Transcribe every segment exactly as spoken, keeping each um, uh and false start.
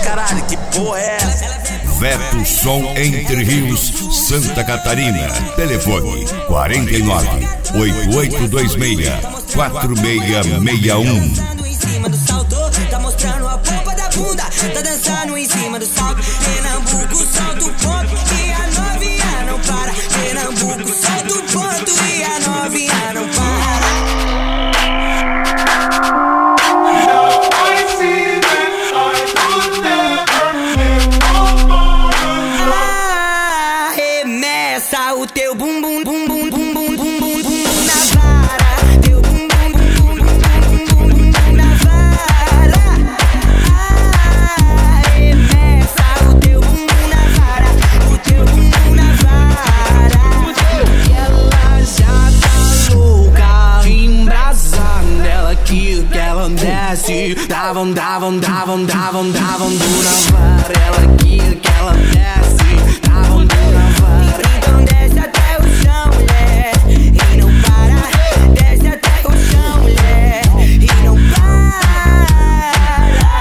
caralho, que porra é essa? Veto Som Entre Rios, Santa Catarina. Telefone quarenta e nove, oito oito dois seis, quatro seis seis um. Em cima do salto, tá mostrando a polpa da bunda. Tá dançando em cima do salto. Pernambuco, solta o ponto e a novinha não para. Pernambuco, solta o ponto e a novinha não para. Arremessa o teu bum bum bum bum bum bum bum bum bum na vara. Teu bum bum bum bum bum bum bum bum na vara. Arremessa o teu bum bum na vara. O teu bum bum na vara. E ela já tá louca, embrasando. Ela quer que ela desce. Davam, davam, davam, davam, davam do na vara. Ela quer que ela desce. Davam do na vara. Então desce até o chão, mulher, e não para. Desce até o chão, mulher, e não para.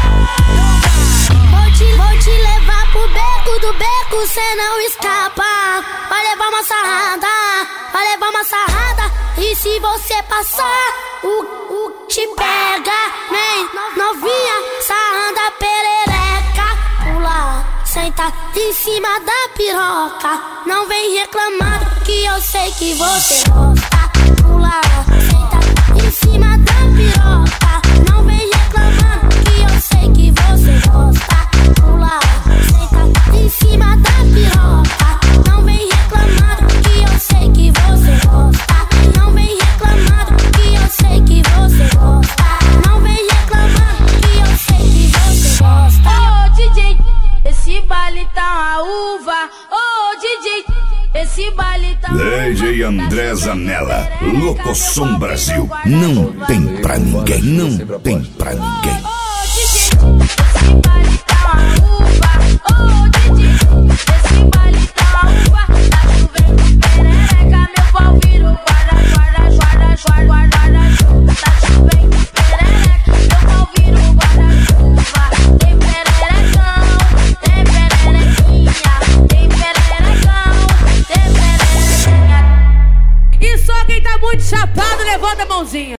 Vou te, vou te levar pro beco do beco, cê não escapa. Vai levar uma sarrada, vai levar uma sarrada. E se você passar, o, o te pega. Vem, novinha, sarranda perereca. Pula, senta em cima da piroca. Não vem reclamar que eu sei que você gosta. Pula, senta em cima da piroca. Não vem reclamar que eu sei que você gosta. Pula, senta em cima da piroca. Não vem reclamar que eu sei que você gosta. Não vem reclamar que eu sei que você gosta. Não vem reclamar que eu sei que você gosta. Ô D J, esse baile tá uma uva. Ô D J, esse baile tá uma uva. D J André Zanella, Locosom Brasil. Não tem pra ninguém, não tem pra ninguém. Ô D J, esse baile tá uma uva. Ô D J, esse baile tá uma uva. Tá chovendo perereca, meu pau vira o guarda, guarda, guarda, guarda, guarda, chuva. Tá chovendo perereca, meu pau vira o guarda-chuva. Tem pererecão, tem pererequinha, tem pererecão, tem pererequinha. E só quem tá muito chapado, levanta a mãozinha.